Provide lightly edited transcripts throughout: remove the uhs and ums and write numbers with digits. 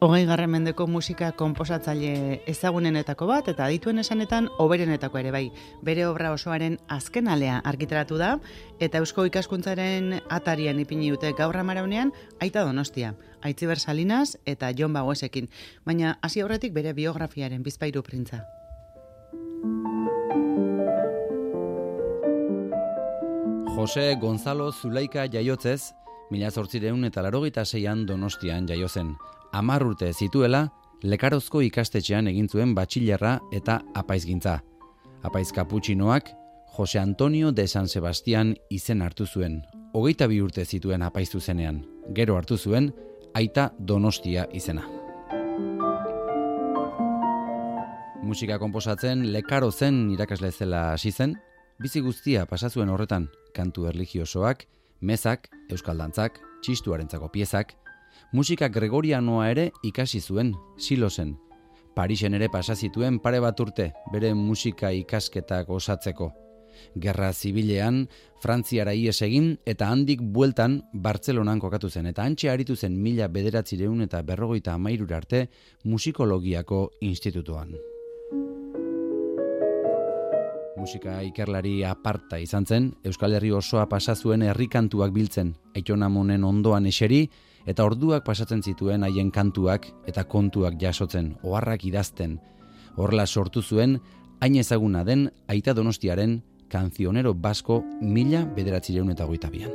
20. Mendeko musika konposatzaile ezagunenetako bat, eta adituen esanetan hoberenetako ere bai. Bere obra osoaren azken alea argitaratu da, eta Eusko Ikaskuntzaren atarian ipini dute gaur amaraunean Aita Donostia, Aitziber Salinas eta Jon Bagoesekin, baina hasi aurretik bere biografiaren bizpahiru printza. Jose Gonzalo Zulaika jaiotzez, 1886an Donostian jaio zen. 10 urte zituela, Lekarozko ikastetxean egin zuen batxilerra eta apaizgintza. Apaiz kaputxinoak Jose Antonio de San Sebastian izen hartu zuen. 22 urte zituen apaiztu zenean. Gero hartu zuen Aita Donostia izena. Musika konposatzen Lekarozen irakasle zela hasi zen, bizi guztia pasa zuen horretan, kantu erlijiosoak, mezak, euskaldantzak, txistuarentzako piezak. Musika gregorianoa ere ikasi zuen, Silosen. Parisen ere pasa zituen pare bat urte, bere musika ikasketak osatzeko. Gerra zibilean, Frantziara ihes egin eta handik bueltan Bartzelonan kokatu zen, eta hantxe aritu zen 1953 arte Musikologiako Institutuan. Musika ikerlari aparta izan zen, Euskal Herri osoa pasa zuen herrikantuak biltzen, Aiton Amonen ondoan eseri, eta orduak pasatzen zituen haien kantuak eta kontuak jasotzen, oharrak idazten. Horrela sortu zuen, hain ezaguna den Aita Donostiaren Cancionero Basko 1922an.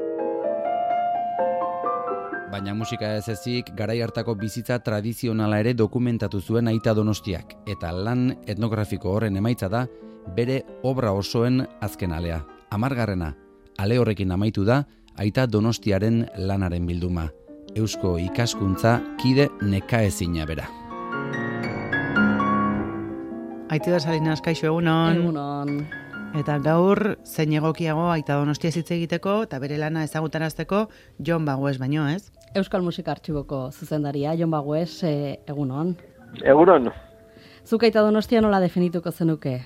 Baina musika ez ezik, garai hartako bizitza tradizionala ere dokumentatu zuen Aita Donostiak, eta lan etnografiko horren emaitza da bere obra osoen azken alea. 10. ale horrekin amaitu da Aita Donostiaren lanaren bilduma. Eusko Ikaskuntza kide nekaezina bera. Aitziber Salinas, kaixo, egunon. Egunon. Eta gaur, zein egokiago Aita Donostia hitz egiteko eta bere lana ezagutarazteko Jon Bagoes baino, ez? Euskal Musika Artxiboko zuzendaria, Jon Bagoes, egunon. Egunon. Zuk Aita Donostia nola definituko zenuke?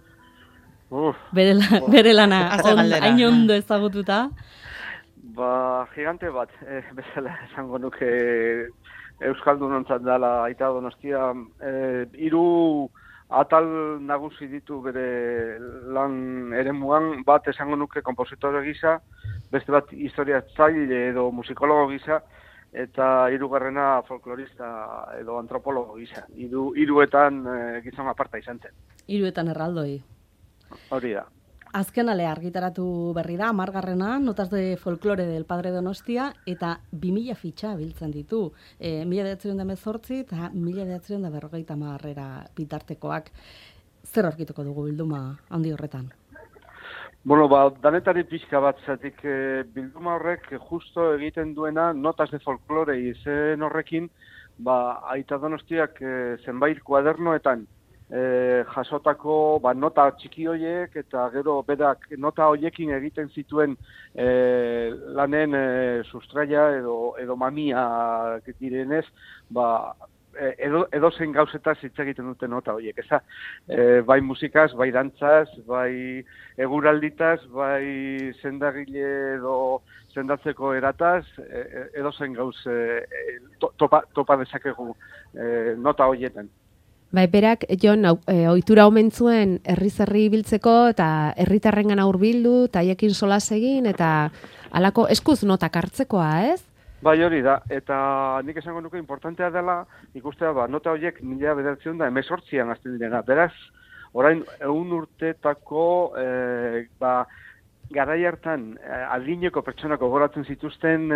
Bere lana hain ondo ezagututa? Gigante bat, bezala esango nuke Euskaldunontzat dela Aita Donostia. 3 atal nagusi ditu bere lan eremuan, bat esango nuke konpositore gisa, beste bat historiatzaile edo musikologo gisa, eta 3. folklorista edo antropologo gisa. Hiruetan gizon aparta izan zen. 3 erraldoi. Hori da. Azken alea argitaratu berri da, 10. Notas de folklore del Padre Donostia, eta 2000 fitxa biltzen ditu. 1918 eta 1950 bitartekoak. Zer aurkituko dugu bilduma handi horretan? Bueno, danetari pixka bat zatik bilduma horrek justo egiten duena Notas de folklore izen horrekin, Aita Donostiak zenbait kuadernoetan jasotako nota txiki horiek eta gero berak nota horiekin egiten zituen lanen sustraia edo mamia direnez, edozein gauzetaz hitz egiten dute nota horiek, eza? Bai musikaz, bai dantzaz, bai eguralditaz, bai sendagile edo sendatzeko erataz, edozein gauz topa dezakegu nota horietan. Bai, berak, Jon, ohitura omen zuen herri-zerri biltzeko eta herritarrengana hurbildu, eta haiekin solas egin, eta halako eskuz notak hartzekoa, ez? Bai, hori da, eta nik esango nuke importantea dela, ikustea, nota horiek 1918an hasten direna. Beraz, orain 100 urtetako, garai hartan, adineko pertsonak gogoratzen zituzten,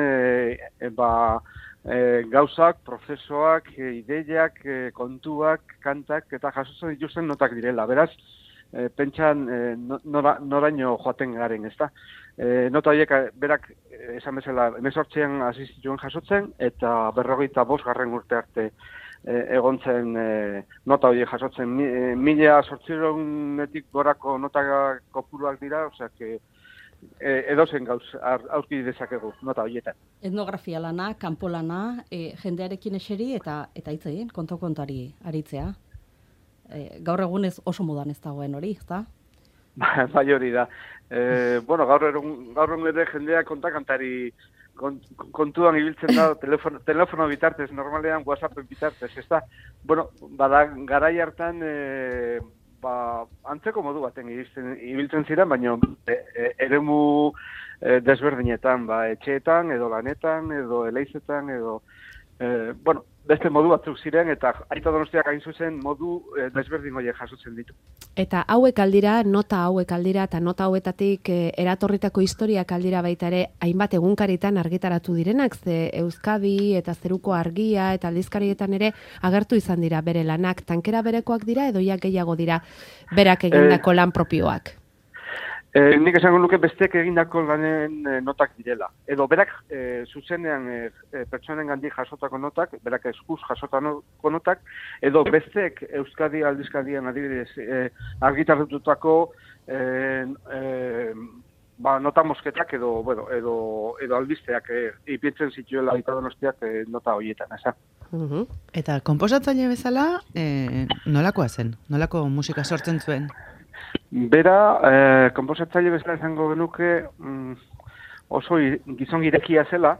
gauzak, prozesoak, ideiak, kontuak, kantak, eta jasotzen dituzten notak direla. Beraz, pentsan noraino joaten garen, ezta? Nota horiek berak esan bezala 18an hasi zituen jasotzen, eta 55. urte arte egon zen nota horiek jasotzen. 1800etik gorako nota kopuruak dira, osea, edozen gauz aurki dezakegu nota horietan. Etnografia lana, kanpo lana, jendearekin eseri eta hitz egin, konto-kontari aritzea. Gaur egunez oso modan ez dagoen hori, ezta? Bai hori da. Gaur egun ere jendeak kontakantari kontuan ibiltzen da telefono bitartez, normalean WhatsAppen bitartez, ez da? Bueno, bada garai hartan antzeko modu baten ibiltzen ziren, baina eremu desberdinetan, etxeetan, edo lanetan, edo eleizetan, edo beste modu batzuk ziren, eta Aita Donostiak hain zuzen modu desberdin horiek jasotzen ditu. Eta hauek aldira, nota hauek aldira, eta nota hauetatik eratorritako historiak aldira baita ere, hainbat egunkaritan argitaratu direnak, ze Euskadi eta Zeruko Argia eta aldizkarietan ere agertu izan dira bere lanak, tankera berekoak dira edo ja gehiago dira berak egindako lan propioak? Nik esango nuke besteek egindako lanen notak direla. Edo berak zuzenean pertsonen gandik jasotako notak, berak eskuz jasotako notak, edo besteek Euskadi aldizkadian adibidez argitarratutako nota mosketak edo albisteak ipintzen zituela Aita Donostiak nota horietan, eza. Eta konposatzaile bezala, nolakoa zen? Nolako musika sortzen zuen? Bera, konposatzaile bezala izango genuke oso gizon irekia zela.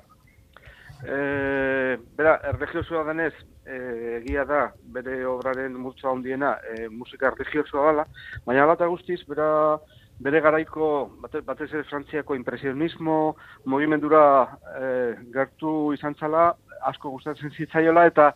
Bera, erregiozua denez, egia da, bere obraren multzoa handiena musika erregiozua dela, baina ala eta guztiz, bere garaiko, batez ere Frantziako impresionismo, mugimendura gertu izan zela, asko gustatzen zitzaiola, eta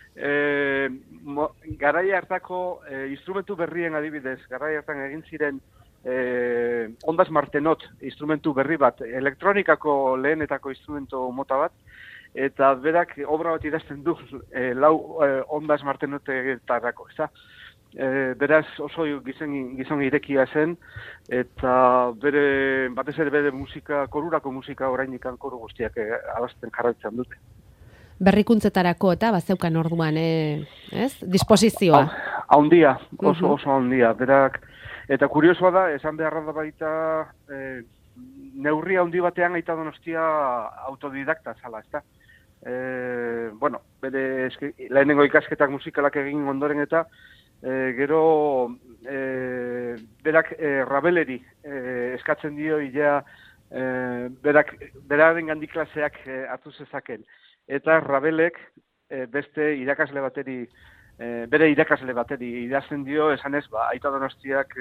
garai hartako instrumentu berrien adibidez, garai hartan egin ziren Ondas Martenot instrumentu berri bat, elektronikako lehenetako instrumentu mota bat, eta berak obra bat idazten du lau Ondas Martenotetarako, ez da? Beraz oso gizon irekia zen, eta batez ere bere musika, korurako musika oraindik koru guztiak abazten jarraitzen dute. Berrikuntzetarako eta bazeukan orduan, disposizioa. Haundia, oso haundia. Berak, eta kuriosoa da, esan beharra da baita, neurri haundi batean Aita Donostia autodidakta zala, ezta? Bere lehenengo ikasketak musikalak egin ondoren eta gero berak Rabeleri eskatzen dio ia beraren gandik klaseak hartu zezaken. Eta Rabelek beste irakasle bateri, bere irakasle bateri idazten dio, esanez, Aita Donostiak,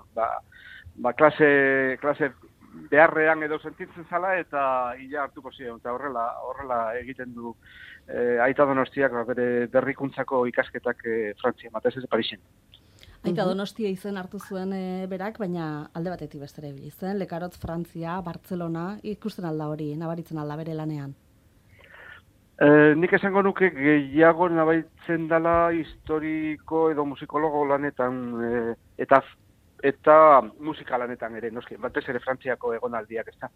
klase beharrean edo sentitzen zala, eta ila hartuko zion, eta horrela egiten du Aita Donostiak bere berrikuntzako ikasketak Frantzian, batez ez Parisen. Aita Donostia izen hartu zuen berak, baina alde batetik bestera ibili zen, Lekarotz, Frantzia, Bartzelona, ikusten alda hori, nabaritzen alda bere lanean. Nik esango nuke gehiago nabaitzen dela historiko edo musikologo lanetan eta musika lanetan ere, noski, batez ere Frantziako egonaldiak, ez da.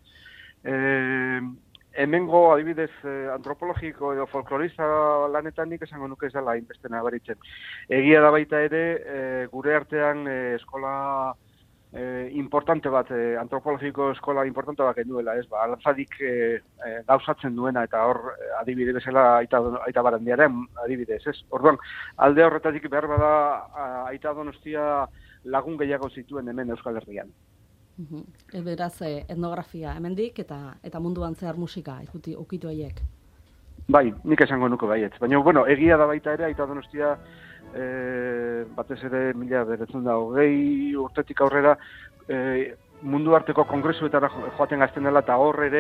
Hemengo adibidez antropologiko edo folklorista lanetan nik esango nuke ez dela hainbeste nabaritzen. Egia da baita ere, gure artean eskola importante bat, antropologiko eskola importante bat genuela, ez, alantzadik gauzatzen duena, eta hor adibide bezala Aita Barandiaren adibidez, ez. Orduan, alde horretatik behar bada Aita Donostia lagun gehiago zituen hemen Euskal Herrian. Beraz, etnografia hemendik eta munduan zehar musika ukitu haiek. Bai, nik esango nuke baietz. Baina, egia da baita ere, Aita Donostia batez ere 1920 urtetik aurrera mundu arteko kongresuetara joaten gazten dela, eta hor ere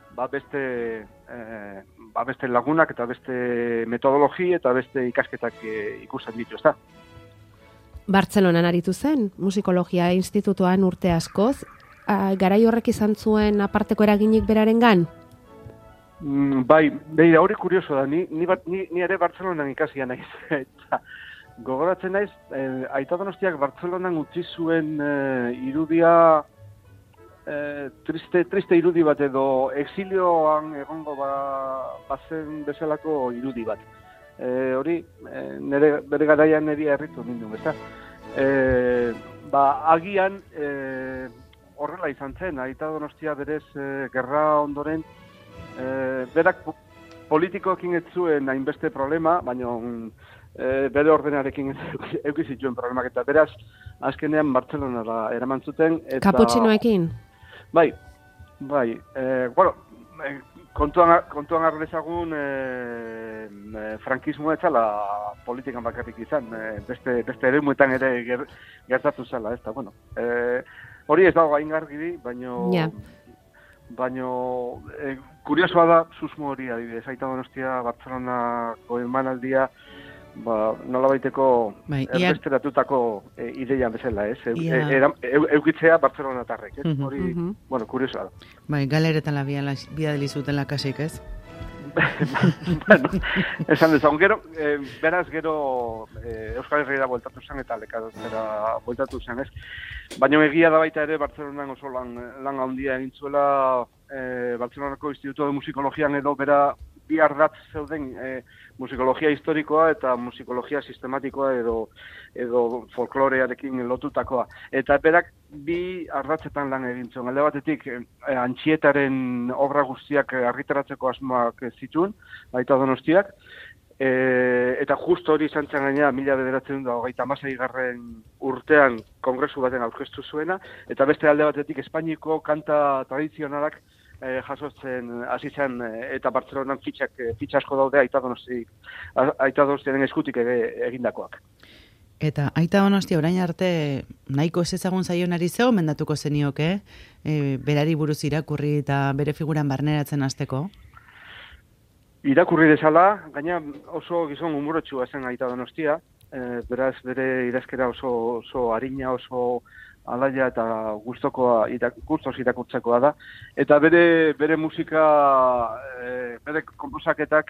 beste lagunak eta beste metodologi eta beste ikasketak ikusten ditu, ezta? Bartzelonan aritu zen, musikologia institutoan urte askoz, garai horrek izan zuen aparteko eraginik berarengan? Bai, hori kurioso da, ni ere Bartzelonan ikasia naiz, eta gogoratzen naiz, Aita Donostiak Bartzelonan utzi zuen irudia, triste irudi bat edo exilioan egongo bazen bezalako irudi bat. Hori, bere garaian niri herritu nindun, ezta? Agian horrela izan zen, Aita Donostia berez gerra ondoren, berak politikoekin ez zuen hainbeste problema, baina bere ordenarekin eduki zituen problemak, eta beraz, azkenean Bartzelonara eraman zuten. Kaputxinoekin? Bai. kontuan har dezagun frankismoa etzala politikan bakarrik izan, beste eremuetan ere gertatu zela, ez da, bueno. Hori ez dago gain garbi, baino kuriosoa da susmo hori adibidez, Aita Donostia Bartzelonako emanaldia, nolabaiteko erbesteratutako ideia bezala, ez? Eukitzea Bartzelonatarrek, ez? Hori, bueno, kuriosoa da. Bai, galeretan biadeli zuten lakasik, ez? Bueno, esan dezagun, beraz gero Euskal Herriera bueltatu zen eta lekadotzera bueltatu zen, ez? Baina egia da baita ere Bartzelonan oso lan handia egin zuela Bartzelonako Instituto de Musikologian edo bera bi ardatz zeuden musikologia historikoa eta musikologia sistematikoa edo folklorearekin lotutakoa. Eta berak bi ardatzetan lan egin zuen. Alde batetik Antxietaren obra guztiak argitaratzeko asmoak zituen, Aita Donostiak, eta justo hori izan zen gaina 1926 urtean kongresu baten aurkeztu zuena, eta beste alde batetik Espainiko kanta tradizionalak jasotzen hasi zen eta Bartzelonan fitxa asko daude Aita Donostiaren eskutik egindakoak. Eta Aita Donostia orain arte nahiko ez ezagun zaionari zeo mendatuko zenioke, berari buruz irakurri eta bere figuran barneratzen hasteko? Irakurri dezala, gaina oso gizon humorotsua zen Aita Donostia, beraz bere idazkera oso arina, oso alaia eta gustoz irakurtzekoa da. Eta bere musika, bere konposaketak,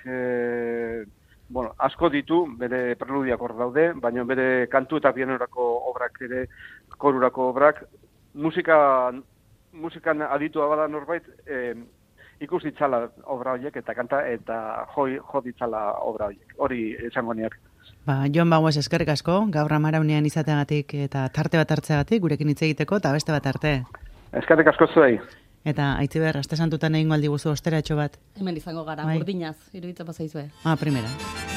asko ditu, bere preludiak hor daude, baina bere kantu eta pianorako obrak ere, korurako obrak, musikan aditua bada norbait, ikus ditzala obra horiek eta kanta eta jo ditzala obra horiek. Hori esango niak. Jon Bagoes eskerrik asko, gaur Amaraunean izateagatik eta tarte bat hartzeagatik, gurekin hitz egiteko eta beste bat arte. Eskerrik asko zuei. Eta Aitziber, aste santutan egingo aldiguzu osteratxo bat. Hemen izango gara, urdinaz, iruditzen pasaizue. Primera.